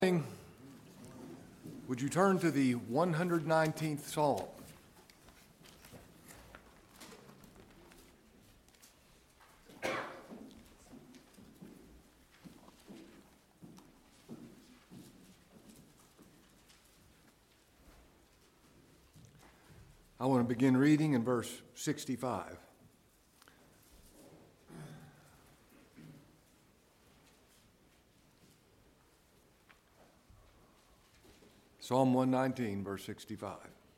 Would you turn to the 119th Psalm? I want to begin reading in verse 65. Psalm 119, verse 65.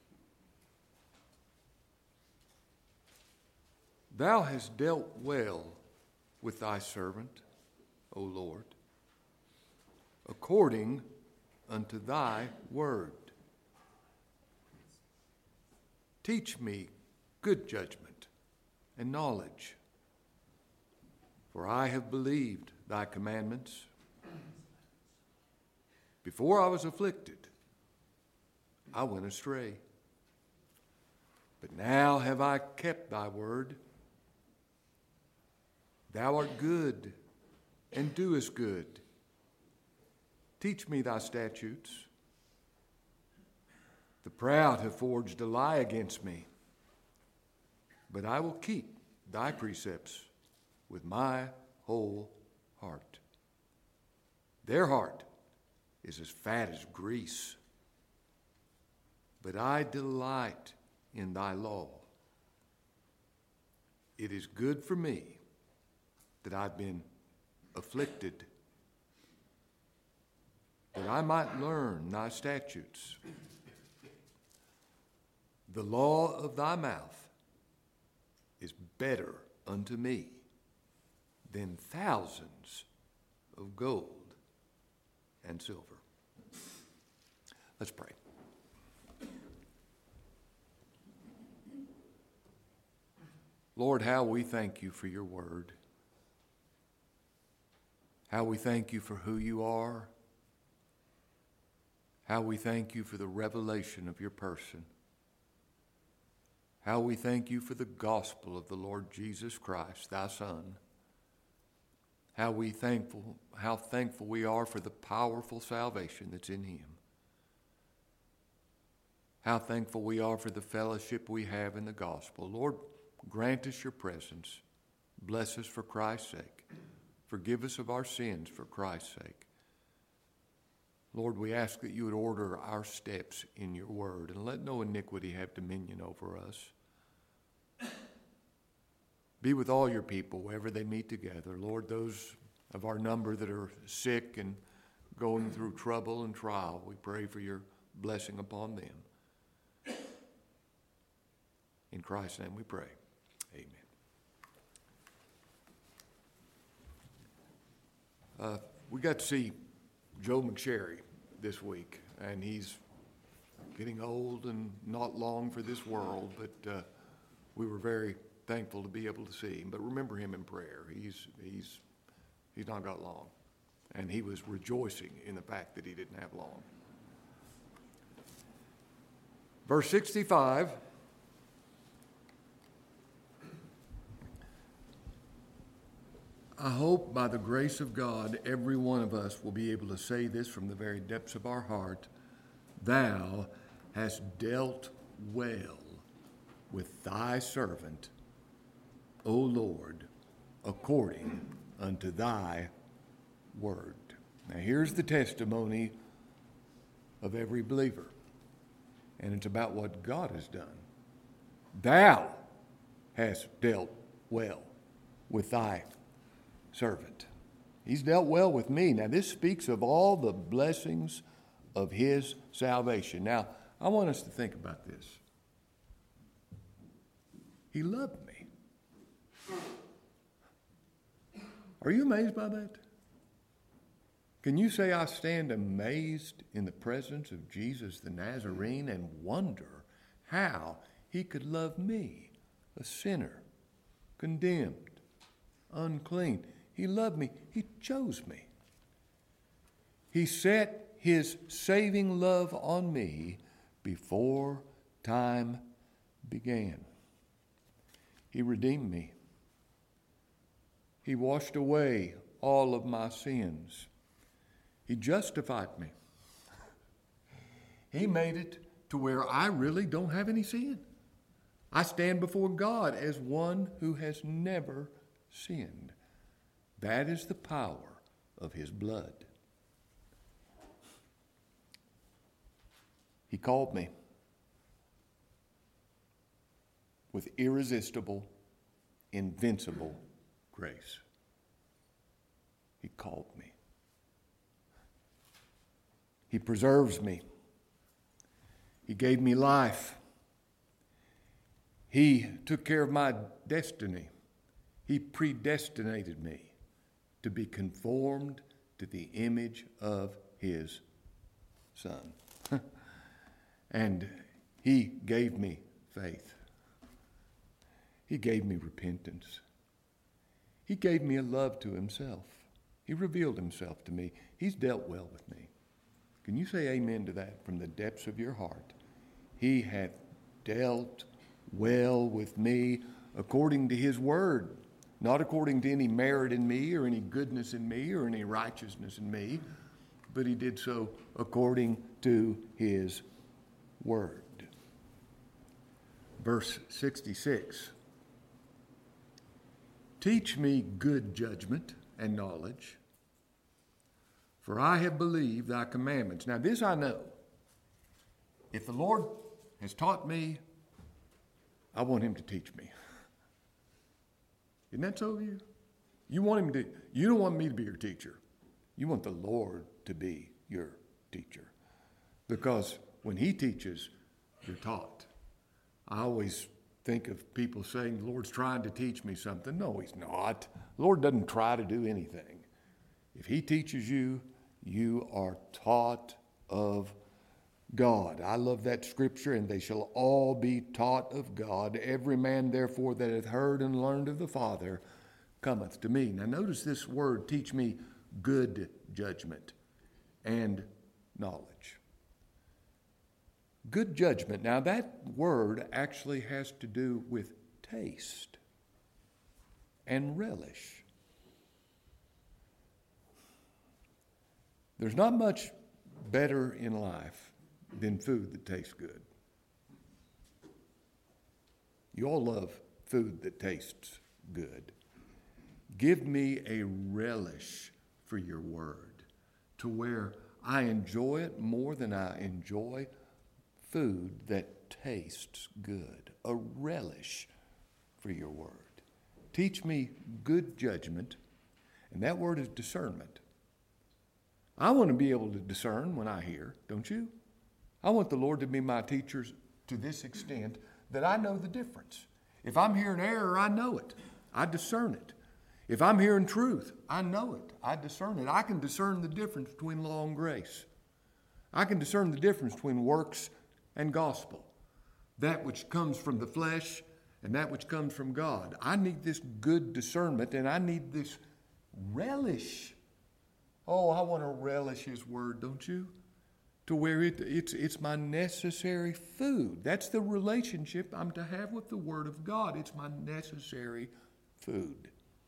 Thou hast dealt well with thy servant, O Lord, according unto thy word. Teach me good judgment and knowledge, for I have believed thy commandments. Before I was afflicted, I went astray. But now have I kept thy word. Thou art good and doest good. Teach me thy statutes. The proud have forged a lie against me, but I will keep thy precepts with my whole heart. Their heart is as fat as grease, but I delight in thy law. It is good for me that I've been afflicted, that I might learn thy statutes. The law of thy mouth is better unto me than thousands of gold and silver. Let's pray. Lord, how we thank you for your word. How we thank you for who you are. How we thank you for the revelation of your person. How we thank you for the gospel of the Lord Jesus Christ, thy Son. How thankful we are for the powerful salvation that's in him. How thankful we are for the fellowship we have in the gospel. Lord, grant us your presence. Bless us for Christ's sake. Forgive us of our sins for Christ's sake. Lord, we ask that you would order our steps in your word and let no iniquity have dominion over us. Be with all your people wherever they meet together. Lord, those of our number that are sick and going through trouble and trial, we pray for your blessing upon them. In Christ's name we pray. Amen. We got to see Joe McSherry this week, and he's getting old and not long for this world, but we were very thankful to be able to see him. But remember him in prayer. He's not got long, and he was rejoicing in the fact that he didn't have long. Verse 65. I hope by the grace of God, every one of us will be able to say this from the very depths of our heart. Thou hast dealt well with thy servant, O Lord, according unto thy word. Now here's the testimony of every believer, and it's about what God has done. Thou hast dealt well with thy servant. He's dealt well with me. Now this speaks of all the blessings of his salvation. Now I want us to think about this. He loved me. Are you amazed by that? Can you say I stand amazed in the presence of Jesus the Nazarene and wonder how he could love me, a sinner, condemned, unclean? He loved me. He chose me. He set his saving love on me before time began. He redeemed me. He washed away all of my sins. He justified me. He made it to where I really don't have any sin. I stand before God as one who has never sinned. That is the power of his blood. He called me with irresistible, invincible grace. He called me. He preserves me. He gave me life. He took care of my destiny. He predestinated me to be conformed to the image of his Son. And he gave me faith. He gave me repentance. He gave me a love to himself. He revealed himself to me. He's dealt well with me. Can you say amen to that from the depths of your heart? He hath dealt well with me according to his word, not according to any merit in me or any goodness in me or any righteousness in me, but he did so according to his word. Verse 66. Teach me good judgment and knowledge, for I have believed thy commandments. Now this I know. If the Lord has taught me, I want him to teach me. Isn't that so of you? You don't want me to be your teacher. You want the Lord to be your teacher. Because when he teaches, you're taught. I always think of people saying, the Lord's trying to teach me something. No, he's not. The Lord doesn't try to do anything. If he teaches you, you are taught of God. I love that scripture, and they shall all be taught of God. Every man, therefore, that hath heard and learned of the Father cometh to me. Now notice this word, teach me good judgment and knowledge. Good judgment. Now that word actually has to do with taste and relish. There's not much better in life than food that tastes good. You all love food that tastes good. Give me a relish for your word to where I enjoy it more than I enjoy food that tastes good. A relish for your word. Teach me good judgment, and that word is discernment. I want to be able to discern when I hear, don't you? I want the Lord to be my teacher to this extent that I know the difference. If I'm hearing error, I know it. I discern it. If I'm hearing truth, I know it. I discern it. I can discern the difference between law and grace. I can discern the difference between works and gospel. That which comes from the flesh and that which comes from God. I need this good discernment, and I need this relish. Oh, I want to relish his word, don't you? To where it's my necessary food. That's the relationship I'm to have with the word of God. It's my necessary food.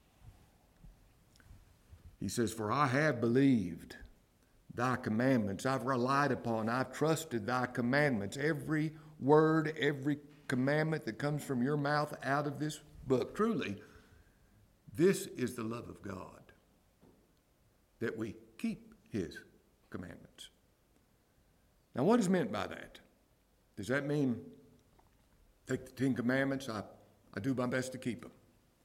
He says, for I have believed thy commandments. I've relied upon, I've trusted thy commandments. Every word, every commandment that comes from your mouth out of this book. Truly, this is the love of God, that we keep his commandments. Now, what is meant by that? Does that mean take the 10 Commandments? I do my best to keep them.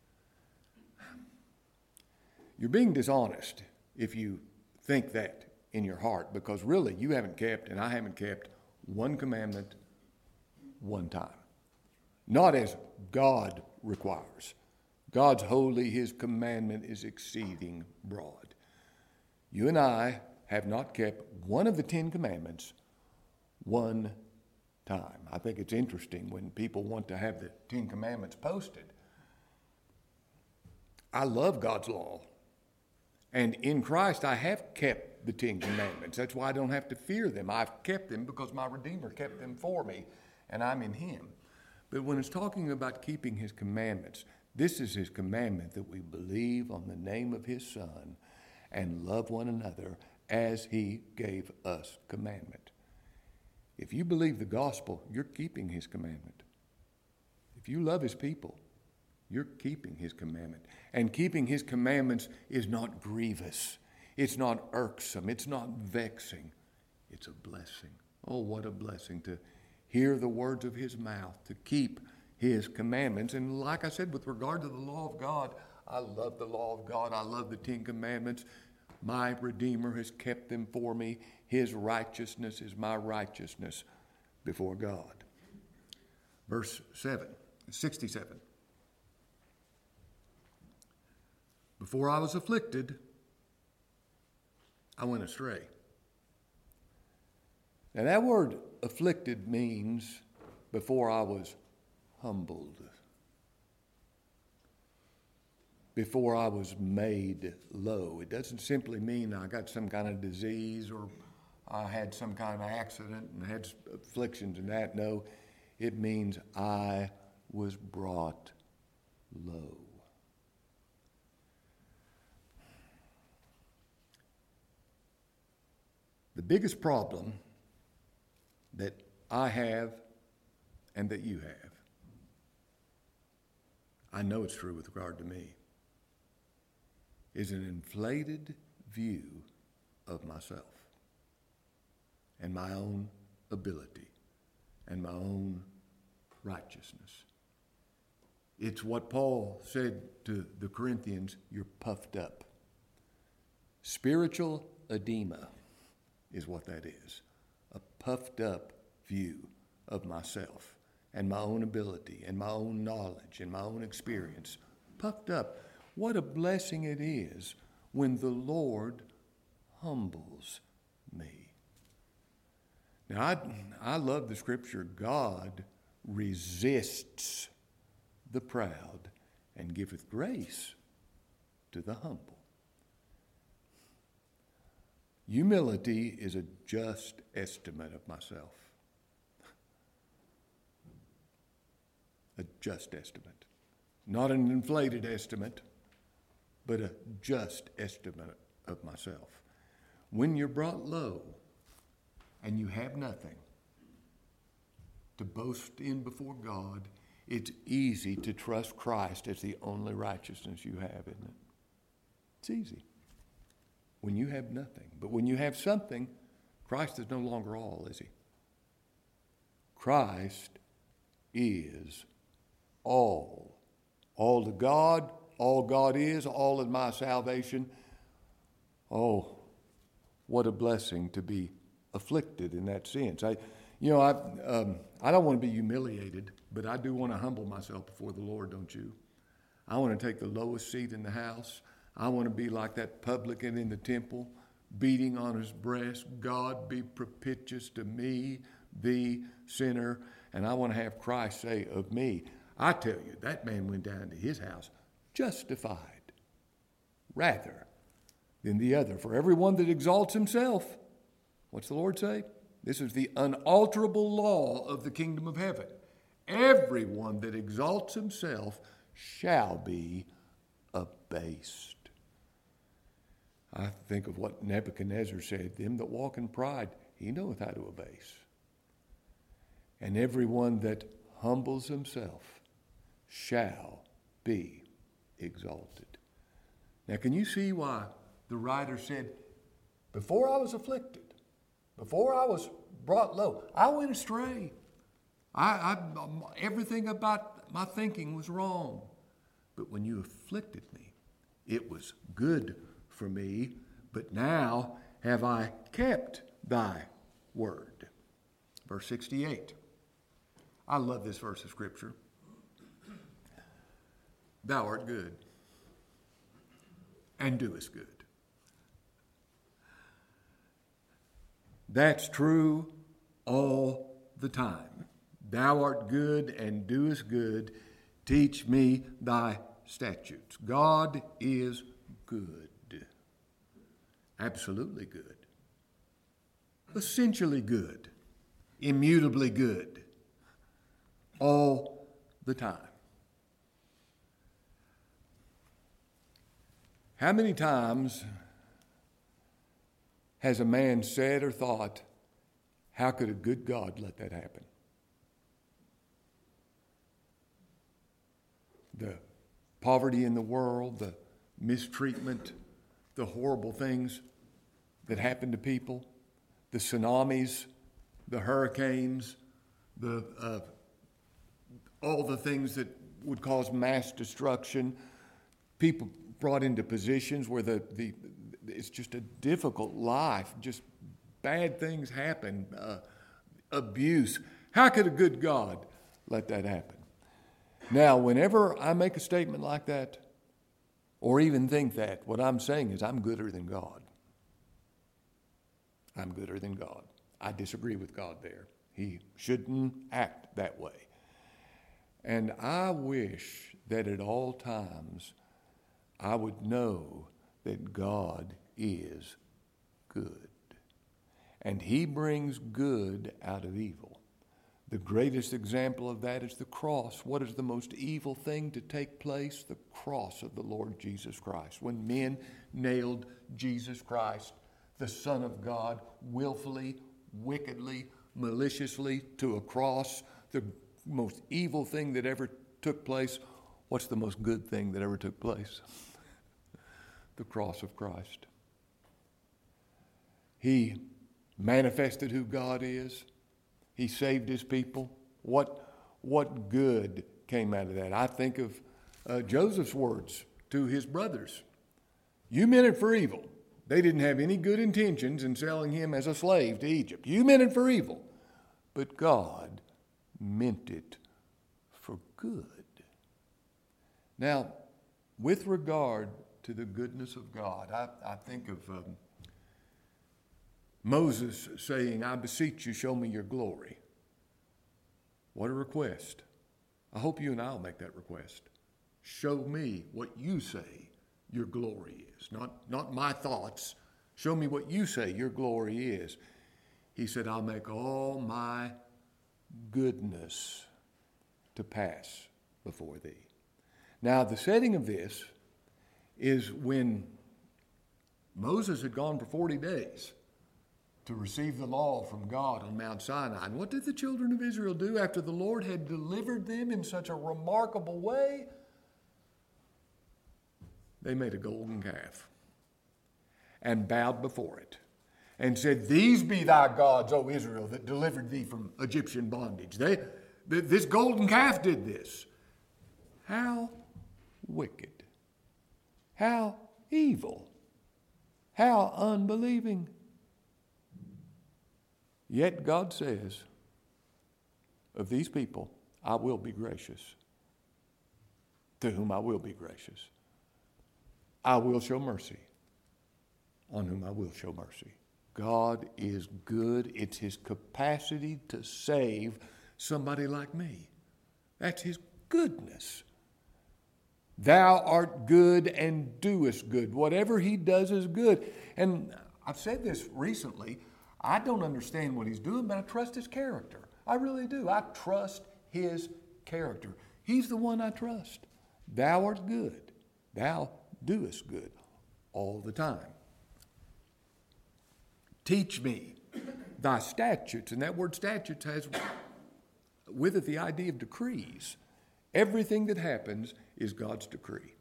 You're being dishonest if you think that in your heart, because really you haven't kept, and I haven't kept, one commandment one time. Not as God requires. God's holy, his commandment is exceeding broad. You and I have not kept one of the 10 Commandments one time. I think it's interesting when people want to have the 10 Commandments posted. I love God's law. And in Christ, I have kept the 10 Commandments. That's why I don't have to fear them. I've kept them because my Redeemer kept them for me, and I'm in him. But when it's talking about keeping his commandments, this is his commandment, that we believe on the name of his Son and love one another as he gave us commandment. If you believe the gospel, you're keeping his commandment. If you love his people, you're keeping his commandment. And keeping his commandments is not grievous. It's not irksome. It's not vexing. It's a blessing. Oh, what a blessing to hear the words of his mouth, to keep his commandments. And like I said, with regard to the law of God, I love the law of God. I love the 10 Commandments. My Redeemer has kept them for me. His righteousness is my righteousness before God. Verse 67. Before I was afflicted, I went astray. Now that word afflicted means before I was humbled, before I was made low. It doesn't simply mean I got some kind of disease or I had some kind of accident and had afflictions and that. No, it means I was brought low. The biggest problem that I have and that you have, I know it's true with regard to me, is an inflated view of myself and my own ability and my own righteousness. It's what Paul said to the Corinthians, you're puffed up. Spiritual edema is what that is. A puffed up view of myself and my own ability and my own knowledge and my own experience. Puffed up. What a blessing it is when the Lord humbles me. Now, I love the scripture. God resists the proud and giveth grace to the humble. Humility is a just estimate of myself. A just estimate. Not an inflated estimate, but a just estimate of myself. When you're brought low and you have nothing to boast in before God, it's easy to trust Christ as the only righteousness you have, isn't it? It's easy. When you have nothing. But when you have something, Christ is no longer all, is he? Christ is all. All to God, all God is, all in my salvation. Oh, what a blessing to be afflicted in that sense. I don't want to be humiliated, but I do want to humble myself before the Lord, don't you? I want to take the lowest seat in the house. I want to be like that publican in the temple, beating on his breast, God be propitious to me, the sinner. And I want to have Christ say of me, I tell you, that man went down to his house justified rather than the other. For everyone that exalts himself, what's the Lord say? This is the unalterable law of the kingdom of heaven. Everyone that exalts himself shall be abased. I think of what Nebuchadnezzar said, them that walk in pride, he knoweth how to abase. And everyone that humbles himself shall be exalted. Now, can you see why the writer said, before I was afflicted, before I was brought low, I went astray. Everything about my thinking was wrong. But when you afflicted me, it was good for me, but now have I kept thy word. Verse 68. I love this verse of Scripture. Thou art good, and doest good. That's true all the time. Thou art good and doest good. Teach me thy statutes. God is good. Absolutely good. Essentially good. Immutably good. All the time. How many times has a man said or thought, how could a good God let that happen? The poverty in the world, the mistreatment, the horrible things that happen to people, the tsunamis, the hurricanes, all the things that would cause mass destruction, people brought into positions where it's just a difficult life, just bad things happen, abuse. How could a good God let that happen? Now, whenever I make a statement like that, or even think that, what I'm saying is I'm gooder than God. I'm gooder than God. I disagree with God there. He shouldn't act that way. And I wish that at all times I would know that God is good. And He brings good out of evil. The greatest example of that is the cross. What is the most evil thing to take place? The cross of the Lord Jesus Christ. When men nailed Jesus Christ, the Son of God, willfully, wickedly, maliciously to a cross, the most evil thing that ever took place. What's the most good thing that ever took place? The cross of Christ. He manifested who God is. He saved His people. What good came out of that? I think of Joseph's words to his brothers. You meant it for evil. They didn't have any good intentions in selling him as a slave to Egypt. You meant it for evil. But God meant it for good. Now, with regard to the goodness of God, I think of Moses saying, I beseech you, show me your glory. What a request. I hope you and I will make that request. Show me what you say your glory is, not my thoughts. Show me what you say your glory is. He said, I'll make all my goodness to pass before thee. Now, the setting of this is when Moses had gone for 40 days to receive the law from God on Mount Sinai. And what did the children of Israel do after the Lord had delivered them in such a remarkable way? They made a golden calf and bowed before it and said, These be thy gods, O Israel, that delivered thee from Egyptian bondage. This golden calf did this. How wicked. How evil. How unbelieving. Yet God says, of these people, I will be gracious. To whom I will be gracious. I will show mercy. On whom I will show mercy. God is good. It's His capacity to save somebody like me. That's His goodness. Thou art good and doest good. Whatever He does is good. And I've said this recently. I don't understand what He's doing, but I trust His character. I really do. I trust His character. He's the one I trust. Thou art good. Thou doest good all the time. Teach me thy statutes. And that word statutes has with it the idea of decrees. Everything that happens is God's decree.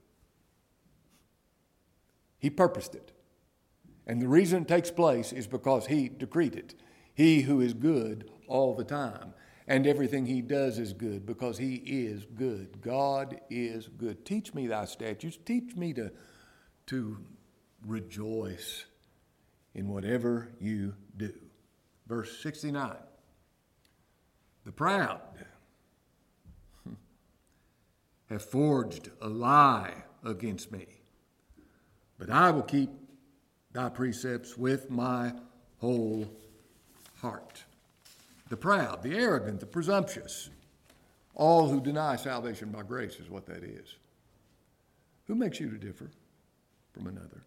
He purposed it. And the reason it takes place is because He decreed it. He who is good all the time. And everything He does is good because He is good. God is good. Teach me thy statutes. Teach me to rejoice in whatever you do. Verse 69. The proud have forged a lie against me, but I will keep thy precepts with my whole heart. The proud, the arrogant, the presumptuous, all who deny salvation by grace is what that is. Who makes you to differ from another?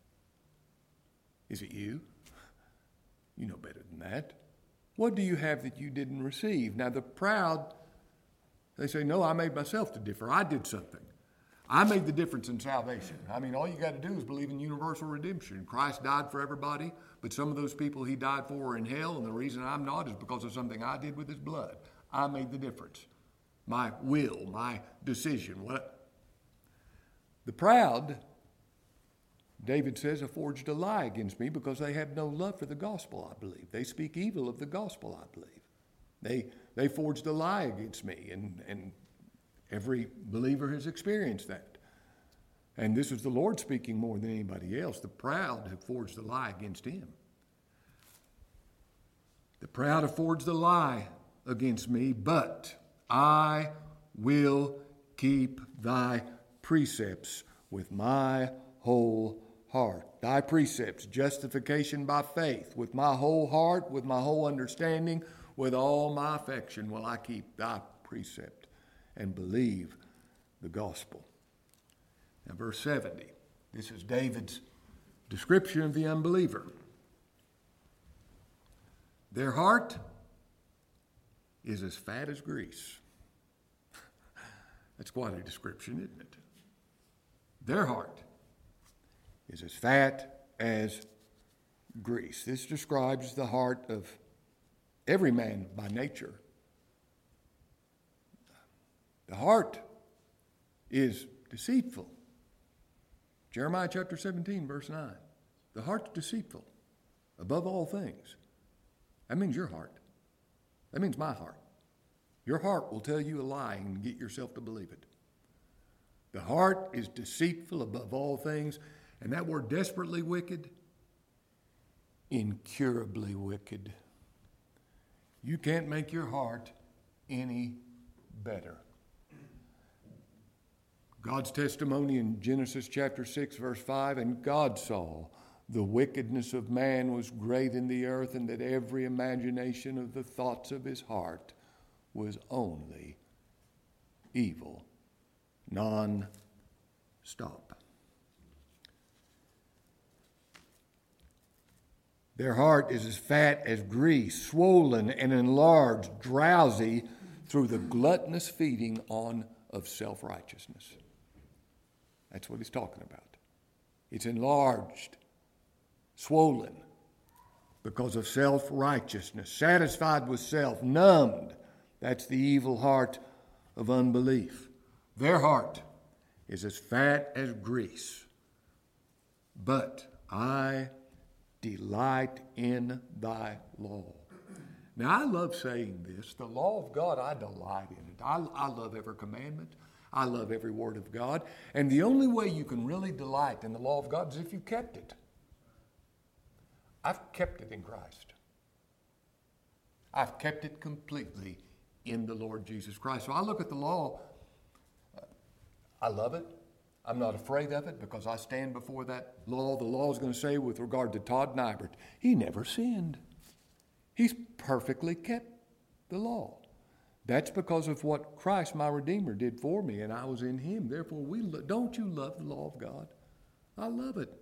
Is it you? You know better than that. What do you have that you didn't receive? Now the proud, they say, no, I made myself to differ. I did something. I made the difference in salvation. I mean, all you got to do is believe in universal redemption. Christ died for everybody, but some of those people he died for are in hell, and the reason I'm not is because of something I did with his blood. I made the difference. My will, my decision. The proud, David says, have forged a lie against me because they have no love for the gospel, I believe. They speak evil of the gospel, I believe. They forged a lie against me, and every believer has experienced that. And this is the Lord speaking more than anybody else. The proud have forged a lie against him. The proud have forged a lie against me, but I will keep thy precepts with my whole heart. Thy precepts, justification by faith, with my whole heart, with my whole understanding, with all my affection will I keep thy precept and believe the gospel. Now, verse 70, this is David's description of the unbeliever. Their heart is as fat as grease. That's quite a description, isn't it? Their heart is as fat as grease. This describes the heart of every man by nature. The heart is deceitful. Jeremiah chapter 17, verse 9. The heart's deceitful above all things. That means your heart. That means my heart. Your heart will tell you a lie and get yourself to believe it. The heart is deceitful above all things. And that word desperately wicked, incurably wicked. You can't make your heart any better. God's testimony in Genesis chapter 6, verse 5, and God saw the wickedness of man was great in the earth, and that every imagination of the thoughts of his heart was only evil, non-stop. Their heart is as fat as grease, swollen and enlarged, drowsy through the gluttonous feeding on of self-righteousness. That's what he's talking about. It's enlarged, swollen because of self-righteousness, satisfied with self, numbed. That's the evil heart of unbelief. Their heart is as fat as grease. But I delight in thy law. Now, I love saying this. The law of God, I delight in it. I love every commandment. I love every word of God. And the only way you can really delight in the law of God is if you kept it. I've kept it in Christ. I've kept it completely in the Lord Jesus Christ. So I look at the law. I love it. I'm not afraid of it because I stand before that law. The law is going to say with regard to Todd Nybert, he never sinned. He's perfectly kept the law. That's because of what Christ, my Redeemer, did for me, and I was in him. Therefore, don't you love the law of God? I love it.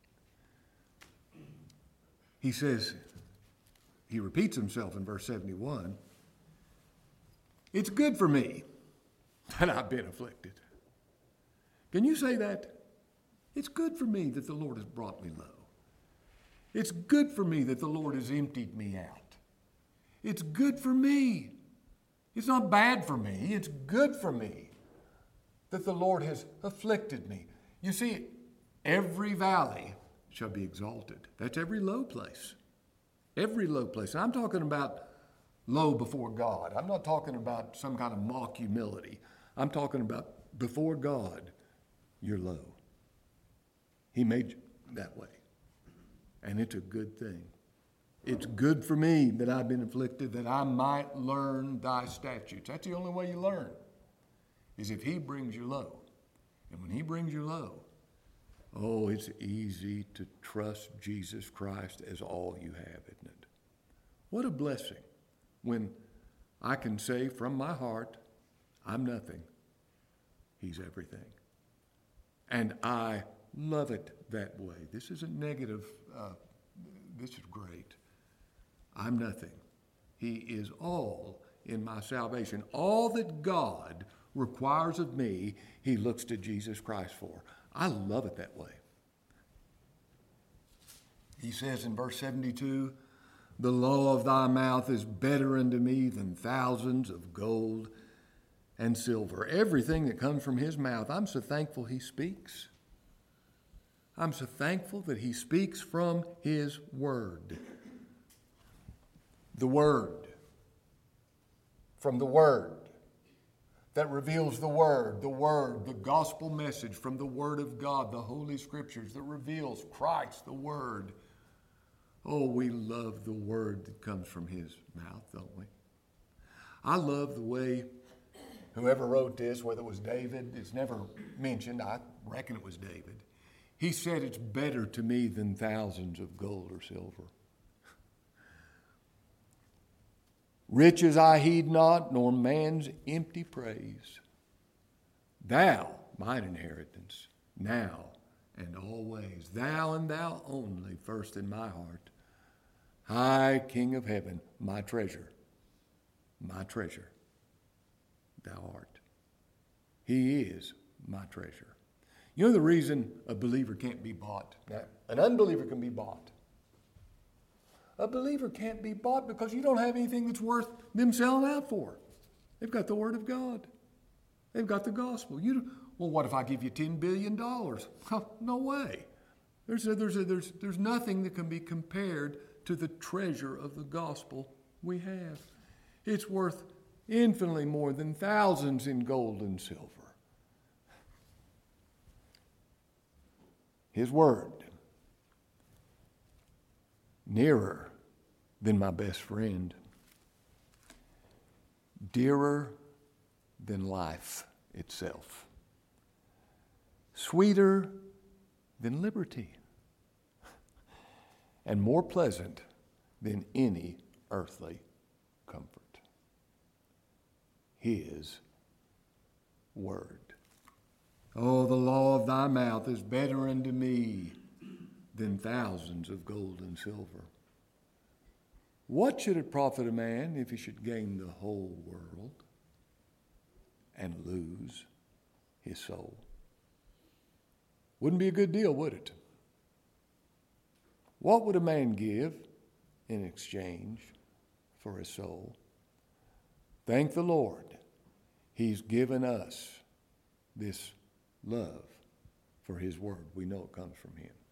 He says, he repeats himself in verse 71, it's good for me that I've been afflicted. Can you say that? It's good for me that the Lord has brought me low. It's good for me that the Lord has emptied me out. It's good for me. It's not bad for me. It's good for me that the Lord has afflicted me. You see, every valley shall be exalted. That's every low place. Every low place. And I'm talking about low before God. I'm not talking about some kind of mock humility. I'm talking about before God, you're low. He made you that way. And it's a good thing. It's good for me that I've been afflicted, that I might learn thy statutes. That's the only way you learn, is if he brings you low. And when he brings you low, oh, it's easy to trust Jesus Christ as all you have, isn't it? What a blessing when I can say from my heart, I'm nothing. He's everything. And I love it that way. This isn't negative. This is great. I'm nothing. He is all in my salvation. All that God requires of me, he looks to Jesus Christ for. I love it that way. He says in verse 72, the law of thy mouth is better unto me than thousands of gold and silver. Everything that comes from his mouth, I'm so thankful he speaks. I'm so thankful that he speaks from his word. The word. From the word that reveals the word, the gospel message from the word of God, the Holy Scriptures that reveals Christ, the word. Oh, we love the word that comes from his mouth, don't we? I love the way whoever wrote this, whether it was David, it's never mentioned, I reckon it was David. He said, it's better to me than thousands of gold or silver. Riches I heed not, nor man's empty praise. Thou, mine inheritance, now and always. Thou and thou only, first in my heart. High King of heaven, my treasure, thou art. He is my treasure. You know the reason a believer can't be bought? Now, an unbeliever can be bought. A believer can't be bought because you don't have anything that's worth them selling out for. They've got the Word of God. They've got the gospel. Well, what if I give you $10 billion? No way. There's nothing that can be compared to the treasure of the gospel we have. It's worth infinitely more than thousands in gold and silver. His word, nearer than my best friend, dearer than life itself, sweeter than liberty, and more pleasant than any earthly comfort. His word. Oh, the law of thy mouth is better unto me than thousands of gold and silver. What should it profit a man if he should gain the whole world and lose his soul? Wouldn't be a good deal, would it? What would a man give in exchange for his soul? Thank the Lord, he's given us this love for his word. We know it comes from him.